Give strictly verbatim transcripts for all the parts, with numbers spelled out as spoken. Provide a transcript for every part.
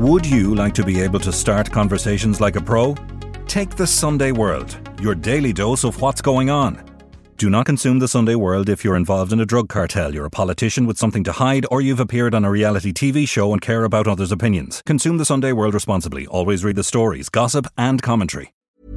Would you like to be able to start conversations like a pro? Take the Sunday World, your daily dose of what's going on. Do not consume the Sunday World if you're involved in a drug cartel, you're a politician with something to hide, or you've appeared on a reality T V show and care about others' opinions. Consume the Sunday World responsibly. Always read the stories, gossip and commentary.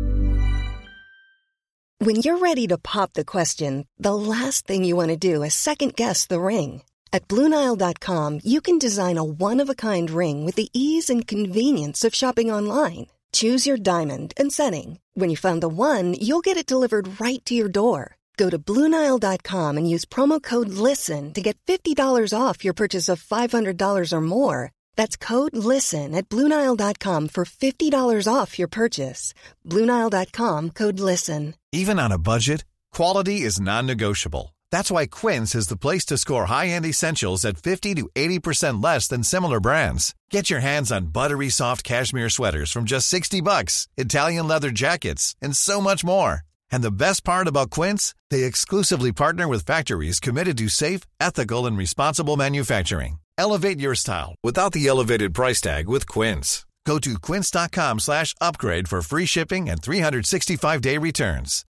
When you're ready to pop the question, the last thing you want to do is second-guess the ring. At Blue Nile dot com, you can design a one-of-a-kind ring with the ease and convenience of shopping online. Choose your diamond and setting. When you find the one, you'll get it delivered right to your door. Go to Blue Nile dot com and use promo code LISTEN to get fifty dollars off your purchase of five hundred dollars or more. That's code LISTEN at Blue Nile dot com for fifty dollars off your purchase. Blue Nile dot com, code LISTEN. Even on a budget, quality is non-negotiable. That's why Quince is the place to score high-end essentials at fifty to eighty percent less than similar brands. Get your hands on buttery soft cashmere sweaters from just sixty bucks, Italian leather jackets, and so much more. And the best part about Quince, they exclusively partner with factories committed to safe, ethical, and responsible manufacturing. Elevate your style without the elevated price tag with Quince. Go to quince.com slash upgrade for free shipping and three sixty-five day returns.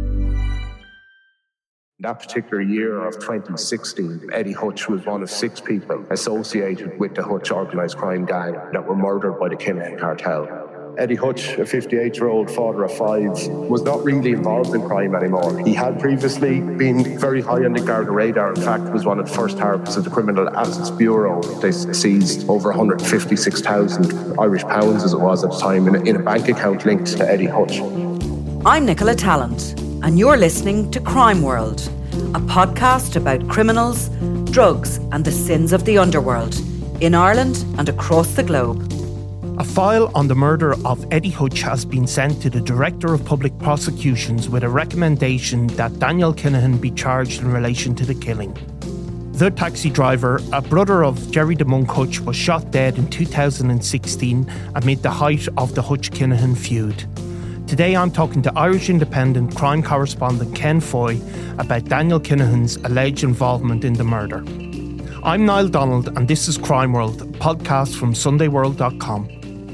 That particular year of twenty sixteen, Eddie Hutch was one of six people associated with the Hutch organised crime gang that were murdered by the Kinahan cartel. Eddie Hutch, a fifty-eight-year-old father of five, was not really involved in crime anymore. He had previously been very high on the Garda radar. In fact, was one of the first targets of the Criminal Assets Bureau. They seized over one hundred fifty-six thousand Irish pounds, as it was at the time, in a, in a bank account linked to Eddie Hutch. I'm Nicola Tallant, and you're listening to Crime World, a podcast about criminals, drugs, and the sins of the underworld in Ireland and across the globe. A file on the murder of Eddie Hutch has been sent to the Director of Public Prosecutions with a recommendation that Daniel Kinahan be charged in relation to the killing. The taxi driver, a brother of Jerry the Monk Hutch, was shot dead in two thousand sixteen amid the height of the Hutch-Kinahan feud. Today I'm talking to Irish Independent crime correspondent Ken Foy about Daniel Kinahan's alleged involvement in the murder. I'm Niall Donald and this is Crime World, a podcast from Sunday World dot com.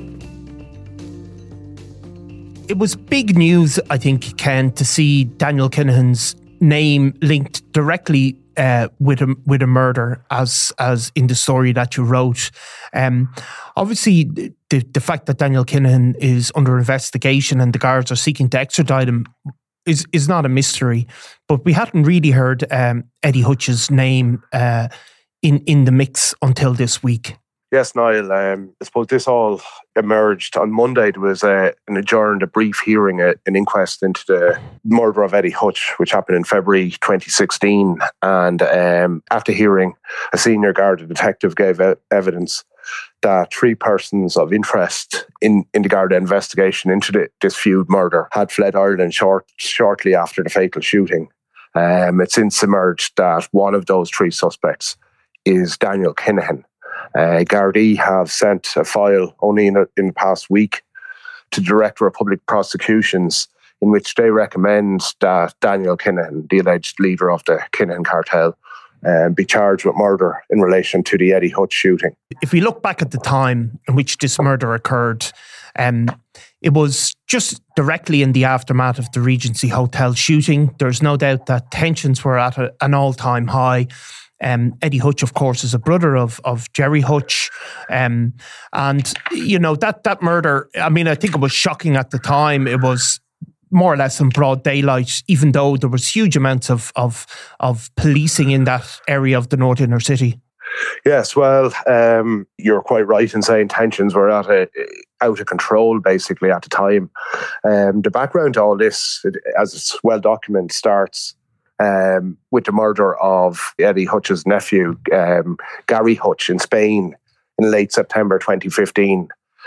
It was big news, I think, Ken, to see Daniel Kinahan's name linked directly uh, with a with a murder, as as in the story that you wrote. Um, obviously, the the fact that Daniel Kinahan is under investigation and the guards are seeking to extradite him is is not a mystery. But we hadn't really heard um, Eddie Hutch's name uh, in in the mix until this week. Yes, Niall. Um, I suppose this all emerged on Monday. There was uh, an adjourned, a brief hearing, uh, an inquest into the murder of Eddie Hutch, which happened in February twenty sixteen. And um, at the hearing, a senior Garda detective gave uh, evidence that three persons of interest in, in the Garda investigation into the, this feud murder had fled Ireland short, shortly after the fatal shooting. Um, it's since emerged that one of those three suspects is Daniel Kinahan. Uh, Gardaí have sent a file only in, a, in the past week to the Director of Public Prosecutions in which they recommend that Daniel Kinahan, the alleged leader of the Kinahan cartel, uh, be charged with murder in relation to the Eddie Hutch shooting. If we look back at the time in which this murder occurred, um, it was just directly in the aftermath of the Regency Hotel shooting. There's no doubt that tensions were at a, an all-time high. Um, Eddie Hutch, of course, is a brother of of Jerry Hutch, um, and you know that that murder. I mean, I think it was shocking at the time. It was more or less in broad daylight, even though there was huge amounts of of of policing in that area of the North Inner City. Yes, well, um, you're quite right in saying tensions were at a, out of control, basically, at the time. Um, the background to all this, as it's well documented, starts Um, with the murder of Eddie Hutch's nephew, um, Gary Hutch, in Spain in late September twenty fifteen.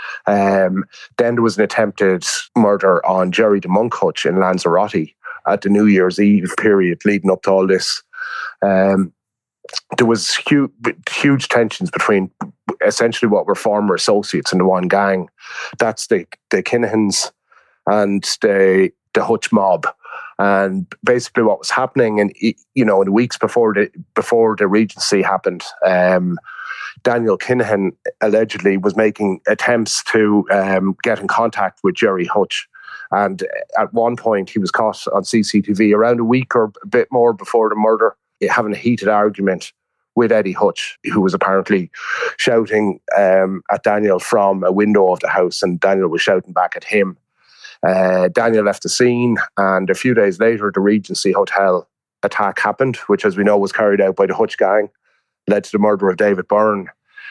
Um, then there was an attempted murder on Jerry the Monk Hutch in Lanzarote at the New Year's Eve period leading up to all this. Um, there was huge, huge tensions between essentially what were former associates in the one gang. That's the, the Kinahans and the, the Hutch mob. And basically what was happening, and you know, in the weeks before the, before the Regency happened, um, Daniel Kinahan allegedly was making attempts to um, get in contact with Gerry Hutch. And at one point he was caught on C C T V around a week or a bit more before the murder, having a heated argument with Eddie Hutch, who was apparently shouting um, at Daniel from a window of the house, and Daniel was shouting back at him. Uh, Daniel left the scene, and a few days later, the Regency Hotel attack happened, which, as we know, was carried out by the Hutch gang, led to the murder of David Byrne.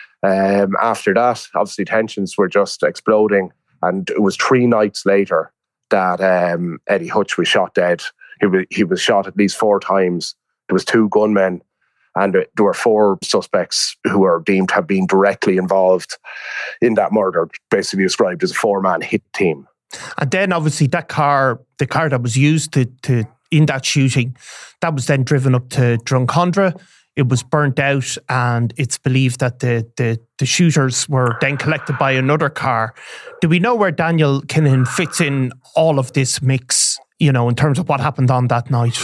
Um, after that, obviously, tensions were just exploding, and it was three nights later that um, Eddie Hutch was shot dead. He was, he was shot at least four times. There was two gunmen, and there were four suspects who were deemed to have been directly involved in that murder, basically described as a four-man hit team. And then obviously that car, the car that was used to, to in that shooting, that was then driven up to Drumcondra. It was burnt out, and it's believed that the, the, the shooters were then collected by another car. Do we know where Daniel Kinahan fits in all of this mix, you know, in terms of what happened on that night?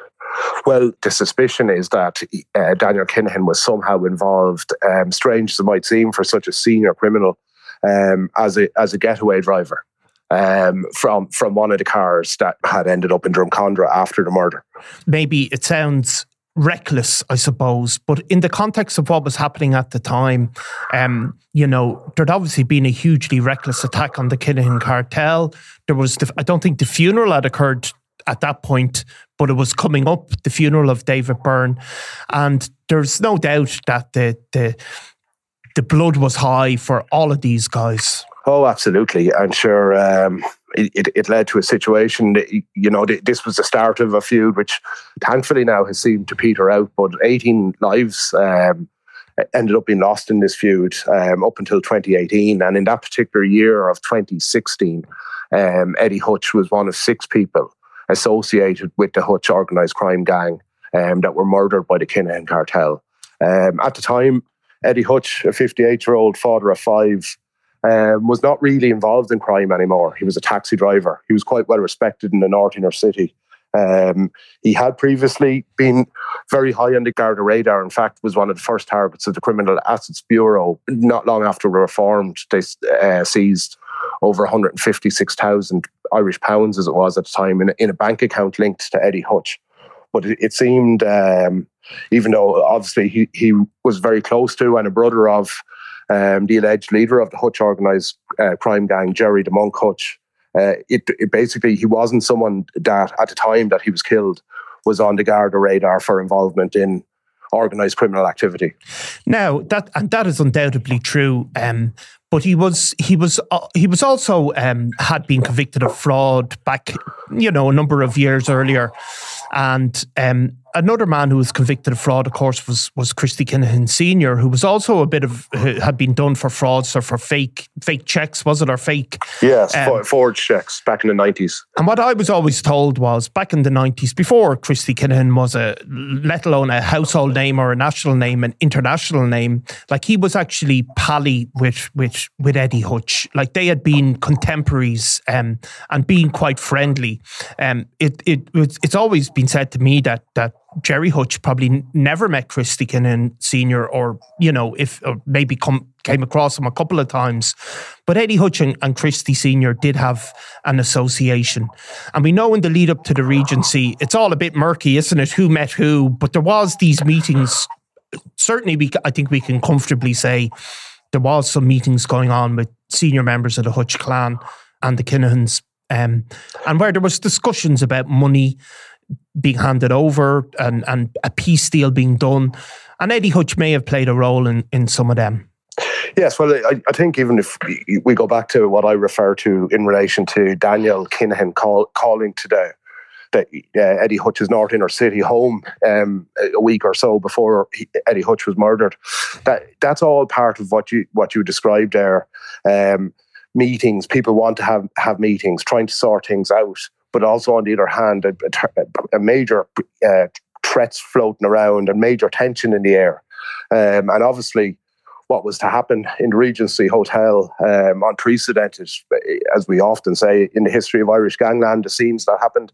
Well, the suspicion is that uh, Daniel Kinahan was somehow involved, um, strange as it might seem for such a senior criminal, um, as a as a getaway driver um, from from one of the cars that had ended up in Drumcondra after the murder. Maybe it sounds reckless, I suppose, but in the context of what was happening at the time, um, you know, there'd obviously been a hugely reckless attack on the Kinahan cartel. There was, the, I don't think the funeral had occurred at that point, but it was coming up, the funeral of David Byrne, and there's no doubt that the the the blood was high for all of these guys. Oh, absolutely. I'm sure um, it, it led to a situation that, you know, this was the start of a feud which thankfully now has seemed to peter out, but eighteen lives um, ended up being lost in this feud um, up until twenty eighteen. And in that particular year of twenty sixteen, um, Eddie Hutch was one of six people associated with the Hutch organised crime gang um, that were murdered by the Kinahan cartel. Um, at the time, Eddie Hutch, a fifty-eight-year-old father of five, um, was not really involved in crime anymore. He was a taxi driver. He was quite well respected in the North Inner City. Um, he had previously been very high on the Garda radar. In fact, was one of the first targets of the Criminal Assets Bureau. Not long after we were formed, they uh, seized over one hundred fifty-six thousand Irish pounds, as it was at the time, in a, in a bank account linked to Eddie Hutch. But it, it seemed, um, even though obviously he, he was very close to and a brother of um, the alleged leader of the Hutch organised uh, crime gang, Gerry the Monk Hutch, uh, it, it basically, he wasn't someone that at the time that he was killed was on the Garda radar for involvement in organised criminal activity. Now that and that is undoubtedly true. Um, but he was he was uh, he was also um, had been convicted of fraud back, you know, a number of years earlier, and um, another man who was convicted of fraud, of course, was was Christy Kinahan Senior, who was also a bit of had been done for frauds or for fake fake checks, was it, or fake? Yes, um, forged checks back in the nineties. And what I was always told was back in the nineties, before Christy Kinahan was a, let alone a household name or a national name, an international name, like he was actually pally with with with Eddie Hutch. Like they had been contemporaries um, and being quite friendly. Um, it it it's always been said to me that that Gerry Hutch probably never met Christy Kinahan Senior, or, you know, if or maybe come, came across him a couple of times. But Eddie Hutch and, and Christy Senior did have an association. And we know in the lead up to the Regency, it's all a bit murky, isn't it? Who met who? But there was these meetings. Certainly, we I think we can comfortably say there was some meetings going on with senior members of the Hutch clan and the Kinahans, um, and where there was discussions about money being handed over and, and a peace deal being done. And Eddie Hutch may have played a role in, in some of them. Yes, well, I, I think even if we go back to what I refer to in relation to Daniel Kinahan call, calling to the, the uh, Eddie Hutch's North Inner City home um, a week or so before he, Eddie Hutch was murdered, that that's all part of what you what you described there. Um, meetings, people want to have, have meetings, trying to sort things out. But also, on the other hand, a, a major uh, threats floating around and major tension in the air. Um, and obviously, what was to happen in the Regency Hotel, um, unprecedented, as we often say, in the history of Irish gangland, the scenes that happened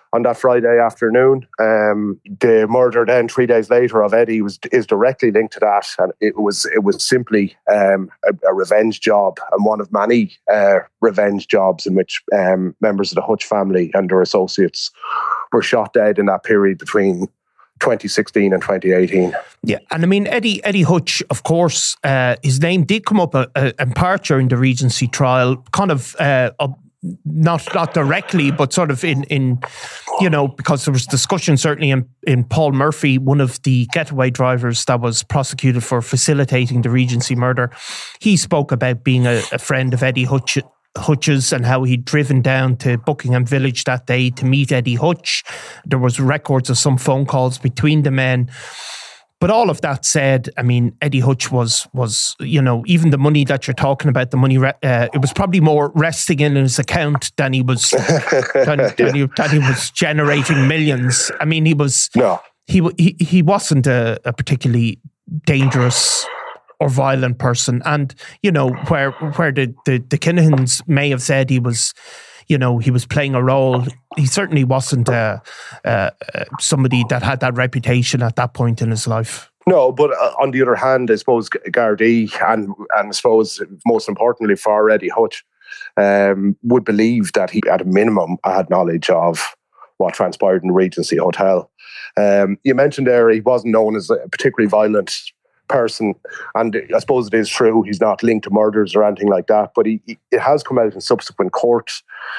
on that Friday afternoon. Um, the murder then three days later of Eddie was is directly linked to that, and it was it was simply um, a, a revenge job, and one of many uh, revenge jobs in which um, members of the Hutch family and their associates were shot dead in that period between twenty sixteen and twenty eighteen. Yeah, and I mean Eddie Eddie Hutch, of course, uh, his name did come up a, a, in part during the Regency trial, kind of. Uh, a, Not not directly, but sort of in, in, you know, because there was discussion certainly in, in Paul Murphy, one of the getaway drivers that was prosecuted for facilitating the Regency murder. He spoke about being a, a friend of Eddie Hutch, Hutch's and how he'd driven down to Buckingham Village that day to meet Eddie Hutch. There was records of some phone calls between the men. But all of that said, I mean, Eddie Hutch was, was you know, even the money that you're talking about, the money, uh, it was probably more resting in his account than he was than, yeah. than, he, than he was generating millions. I mean, he was no, he he, he wasn't a, a particularly dangerous or violent person. And, you know, where where the, the, the Kinahans may have said he was, you know, he was playing a role, he certainly wasn't uh, uh, somebody that had that reputation at that point in his life. No, but uh, on the other hand, I suppose Gardaí and and I suppose most importantly for Eddie Hutch um, would believe that he, at a minimum, had knowledge of what transpired in the Regency Hotel. Um, you mentioned there he wasn't known as a particularly violent person, and I suppose it is true he's not linked to murders or anything like that, but he, he it has come out in subsequent court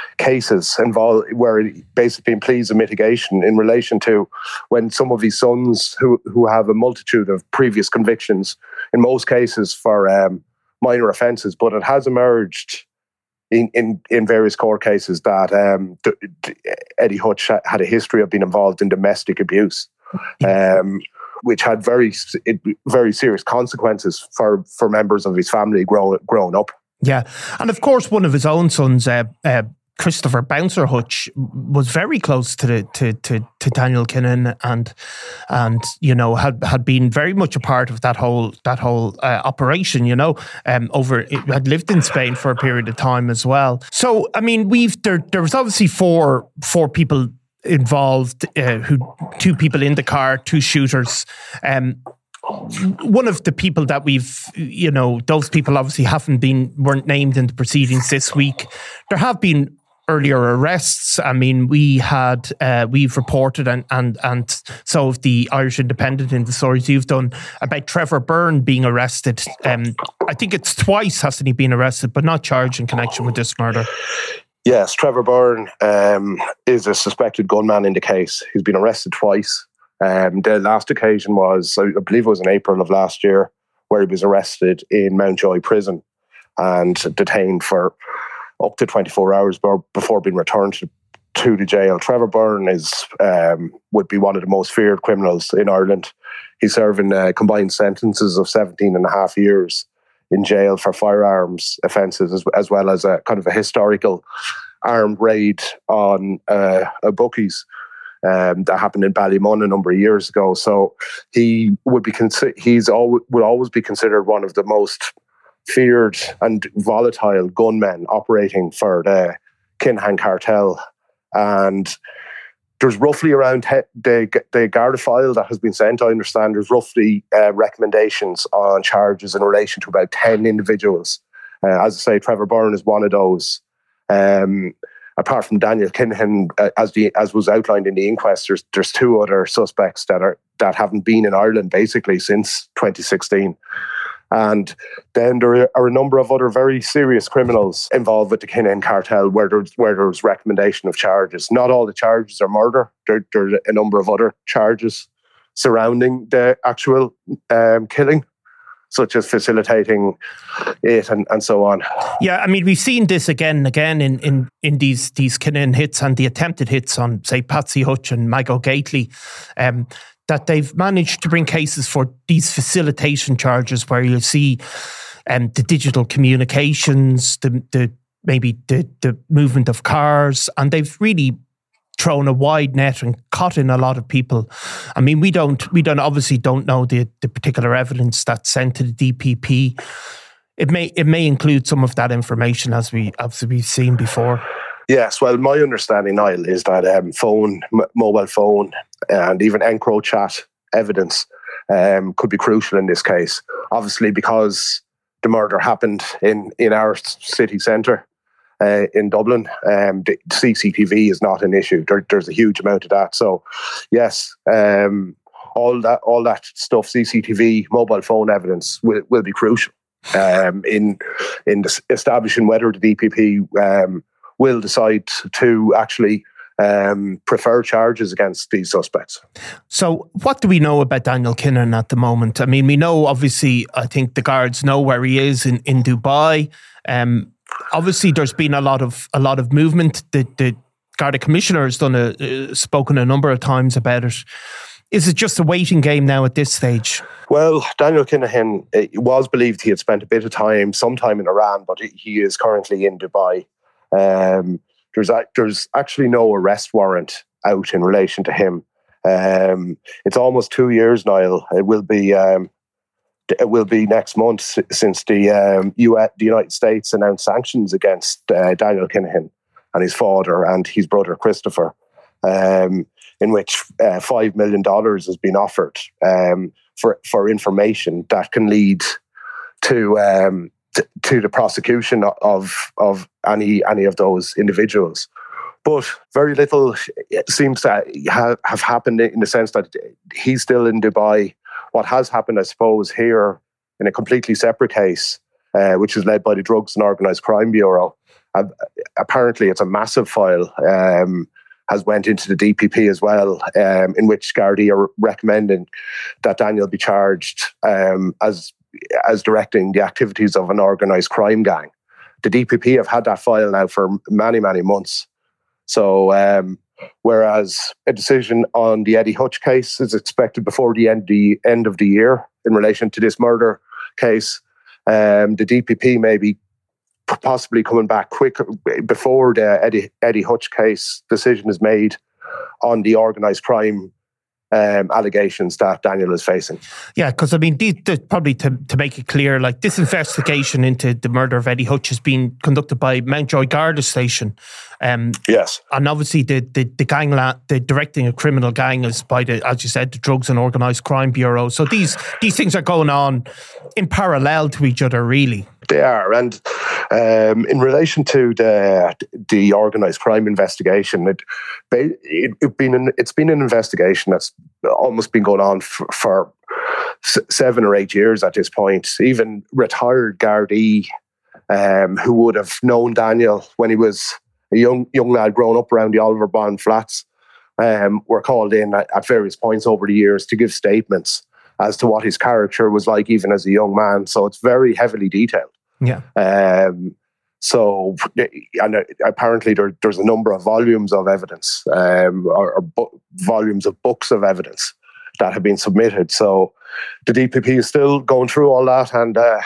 cases involved where he basically pleads a mitigation in relation to when some of his sons who who have a multitude of previous convictions, in most cases for um, minor offences, but it has emerged in, in, in various court cases that um, the, the Eddie Hutch had a history of being involved in domestic abuse. Um, which had very, very serious consequences for, for members of his family grown, grown up. Yeah. And of course, one of his own sons, uh, uh, Christopher Bouncer Hutch, was very close to the, to, to, to Daniel Kinahan and, and, you know, had, had been very much a part of that whole, that whole uh, operation, you know, um, over, it had lived in Spain for a period of time as well. So, I mean, we've, there, there was obviously four, four people involved, uh, who two people in the car, two shooters. Um, one of the people that we've, you know, those people obviously haven't been, weren't named in the proceedings this week. There have been earlier arrests. I mean, we had, uh, we've reported and, and, and so have the Irish Independent in the stories you've done about Trevor Byrne being arrested. Um, I think it's twice, hasn't he been arrested, but not charged in connection with this murder. Yes, Trevor Byrne um, is a suspected gunman in the case. He's been arrested twice. Um, the last occasion was, I believe it was in April of last year, where he was arrested in Mountjoy Prison and detained for up to twenty-four hours before being returned to, to the jail. Trevor Byrne is um, would be one of the most feared criminals in Ireland. He's serving uh, combined sentences of seventeen and a half years in jail for firearms offences, as, as well as a kind of a historical armed raid on uh, a bookies um, that happened in Ballymun a number of years ago. So he would be consi- he's always would always be considered one of the most feared and volatile gunmen operating for the Kinahan cartel. And there's roughly around te- the the Garda file that has been sent, I understand, there's roughly uh, recommendations on charges in relation to about ten individuals. Uh, as I say, Trevor Byrne is one of those. Um, apart from Daniel Kinahan, uh, as the as was outlined in the inquest, there's, there's two other suspects that are that haven't been in Ireland basically since twenty sixteen. And then there are a number of other very serious criminals involved with the Kinahan cartel where there's where there was recommendation of charges. Not all the charges are murder. There, there are a number of other charges surrounding the actual um, killing, such as facilitating it and, and so on. Yeah, I mean, we've seen this again and again in, in, in these these Kinahan hits and the attempted hits on, say, Patsy Hutch and Mago Gately. Um, that they've managed to bring cases for these facilitation charges where you see um, the digital communications, the, the maybe the, the movement of cars, and they've really thrown a wide net and caught in a lot of people. I mean, we don't, we don't obviously don't know the, the particular evidence that's sent to the D P P. It may, it may include some of that information as we, as we've seen before. Yes, well, my understanding, Niall, is that um, phone, m- mobile phone, and even EncroChat evidence um, could be crucial in this case. Obviously, because the murder happened in, in our city centre uh, in Dublin, um, the C C T V is not an issue. There, there's a huge amount of that. So, yes, um, all that all that stuff, C C T V, mobile phone evidence, will, will be crucial um, in in the establishing whether the D P P um, will decide to actually um, prefer charges against these suspects. So what do we know about Daniel Kinahan at the moment? I mean, we know, obviously, I think the guards know where he is in, in Dubai. Um, obviously, there's been a lot of a lot of movement. The, the Garda Commissioner has done a, uh, spoken a number of times about it. Is it just a waiting game now at this stage? Well, Daniel Kinahan, it was believed he had spent a bit of time, some time in Iran, but he is currently in Dubai. Um, there's there's actually no arrest warrant out in relation to him. Um, it's almost two years, Niall. It will be um, it will be next month since the um, U S, the United States announced sanctions against uh, Daniel Kinahan and his father and his brother Christopher, um, in which uh, five million dollars has been offered um, for for information that can lead to. Um, to the prosecution of of any any of those individuals. But very little seems to have, have happened in the sense that he's still in Dubai. What has happened, I suppose, here in a completely separate case, uh, which is led by the Drugs and Organised Crime Bureau, uh, apparently it's a massive file, um, has went into the D P P as well, um, in which Gardaí are recommending that Daniel be charged um, as as directing the activities of an organised crime gang. The D P P have had that file now for many, many months. So, um, whereas a decision on the Eddie Hutch case is expected before the end, the end of the year in relation to this murder case, um, the D P P may be possibly coming back quicker before the Eddie, Eddie Hutch case decision is made on the organised crime Um, allegations that Daniel is facing. Yeah, because I mean, these, the, probably to, to make it clear, like this investigation into the murder of Eddie Hutch has been conducted by Mountjoy Garda Station. Um, yes, and obviously the the the gang, the directing a criminal gang is by the, as you said, the Drugs and Organised Crime Bureau. So these these things are going on in parallel to each other, really. They are, and um, in relation to the the organised crime investigation, it, it, it been an, it's been an investigation that's almost been going on for, for seven or eight years at this point. Even retired Gardaí um, who would have known Daniel when he was a young young lad growing up around the Oliver Bond flats um, were called in at, at various points over the years to give statements as to what his character was like even as a young man. So it's very heavily detailed. Yeah. Um, so, and apparently there, there's a number of volumes of evidence, um, or, or bu- volumes of books of evidence that have been submitted. So the D P P is still going through all that, and uh,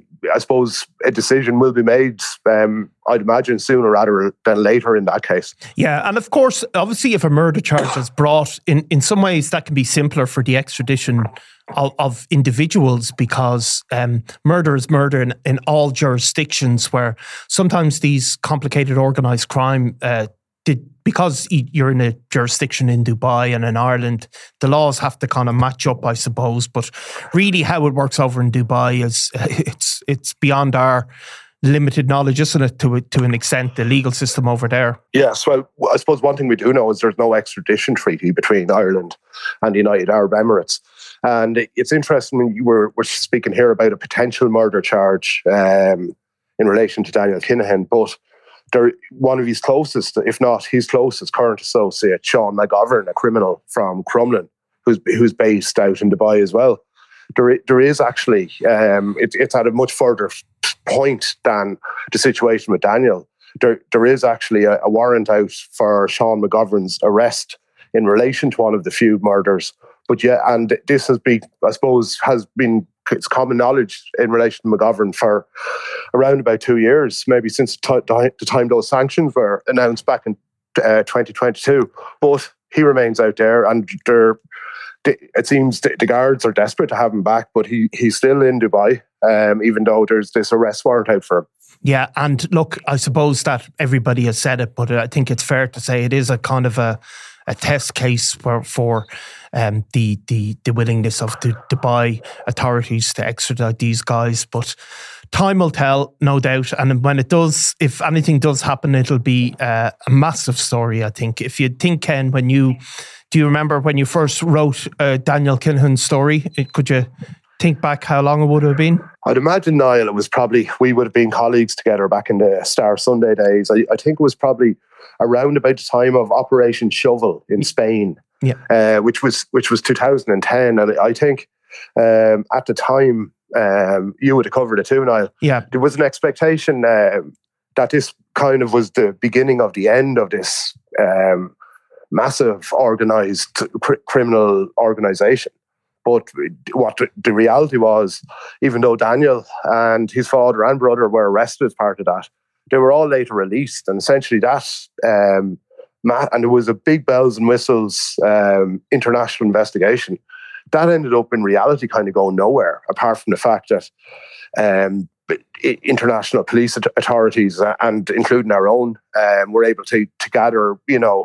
I suppose a decision will be made, um, I'd imagine, sooner rather than later in that case. Yeah, and of course, obviously, if a murder charge is brought, in, in some ways that can be simpler for the extradition of, of individuals, because um, murder is murder in, in all jurisdictions, where sometimes these complicated organised crime, uh, did, because you're in a jurisdiction in Dubai and in Ireland, the laws have to kind of match up, I suppose. But really how it works over in Dubai is it's it's beyond our limited knowledge, isn't it, to to an extent, the legal system over there? Yes, well, I suppose one thing we do know is there's no extradition treaty between Ireland and the United Arab Emirates. And it's interesting when you were, were speaking here about a potential murder charge um, in relation to Daniel Kinahan, but there, one of his closest, if not his closest current associate, Sean McGovern, a criminal from Crumlin, who's who's based out in Dubai as well. There, there is actually, um, it, it's at a much further point than the situation with Daniel. There, there is actually a, a warrant out for Sean McGovern's arrest in relation to one of the few murders. But yeah, and this has been, I suppose, has been, it's common knowledge in relation to McGovern for around about two years, maybe since t- the time those sanctions were announced back in uh, twenty twenty-two. But he remains out there, and there, it seems the guards are desperate to have him back, but he he's still in Dubai, um, even though there's this arrest warrant out for him. Yeah, and look, I suppose that everybody has said it, but I think it's fair to say it is a kind of a, a test case for, for um, the, the the willingness of the Dubai authorities to extradite these guys. But time will tell, no doubt. And when it does, if anything does happen, it'll be uh, a massive story, I think. If you think, Ken, when you, do you remember when you first wrote uh, Daniel Kinahan's story? Could you think back how long it would have been? I'd imagine, Niall, it was probably, we would have been colleagues together back in the Star Sunday days. I, I think it was probably around about the time of Operation Shovel in Spain, yeah, uh, which was which was two thousand ten. And I think um, at the time, um, you would have covered it too, Niall. Yeah. There was an expectation uh, that this kind of was the beginning of the end of this um, massive organised cr- criminal organisation. But what the reality was, even though Daniel and his father and brother were arrested as part of that, they were all later released. And essentially that, um, and there was a big bells and whistles um, international investigation. That ended up in reality kind of going nowhere, apart from the fact that um, international police authorities, and including our own, um, were able to, to gather, you know,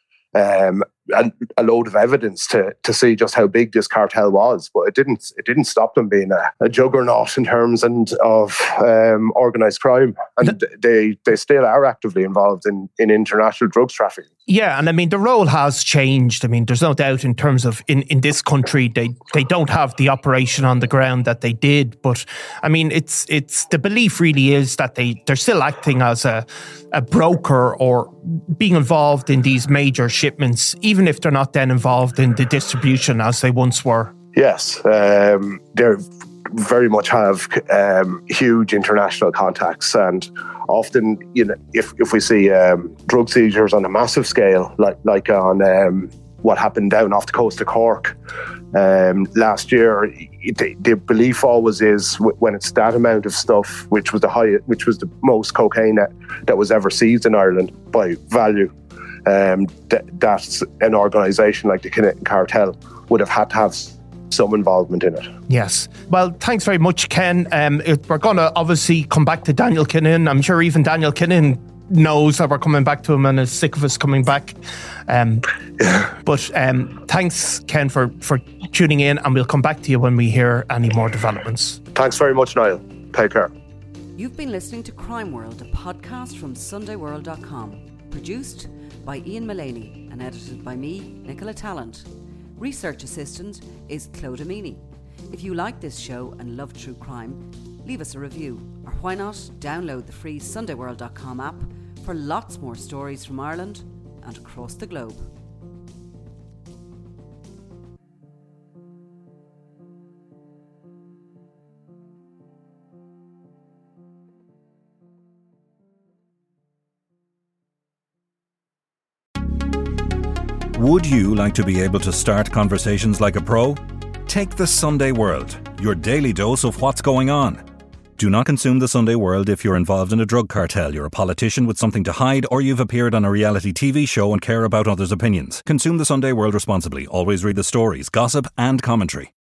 um, a, a load of evidence to to see just how big this cartel was, but it didn't it didn't stop them being a, a juggernaut in terms and of um, organised crime, and they they still are actively involved in, in international drugs trafficking. Yeah, and I mean the role has changed. I mean, there's no doubt in terms of in, in this country they they don't have the operation on the ground that they did, but I mean it's it's the belief really is that they they're still acting as a a broker or being involved in these major shipments, even if they're not then involved in the distribution as they once were. Yes, um, they very much have um, huge international contacts, and often, you know, if if we see um, drug seizures on a massive scale, like like on um, what happened down off the coast of Cork um, last year, the, the belief always is when it's that amount of stuff, which was the highest, which was the most cocaine that, that was ever seized in Ireland by value. Um, that, that's an organisation like the Kinahan Cartel would have had to have some involvement in it. Yes. Well, thanks very much, Ken. Um, it, we're going to obviously come back to Daniel Kinahan. I'm sure even Daniel Kinahan knows that we're coming back to him and is sick of us coming back. Um, yeah. But um, thanks, Ken, for, for tuning in, and we'll come back to you when we hear any more developments. Thanks very much, Niall. Take care. You've been listening to Crime World, a podcast from sunday world dot com. Produced by Ian Mullaney and edited by me, Nicola Tallant. Research assistant is Claude Amini. If you like this show and love true crime, leave us a review, or why not download the free sunday world dot com app for lots more stories from Ireland and across the globe. Would you like to be able to start conversations like a pro? Take the Sunday World, your daily dose of what's going on. Do not consume the Sunday World if you're involved in a drug cartel, you're a politician with something to hide, or you've appeared on a reality T V show and care about others' opinions. Consume the Sunday World responsibly. Always read the stories, gossip and commentary.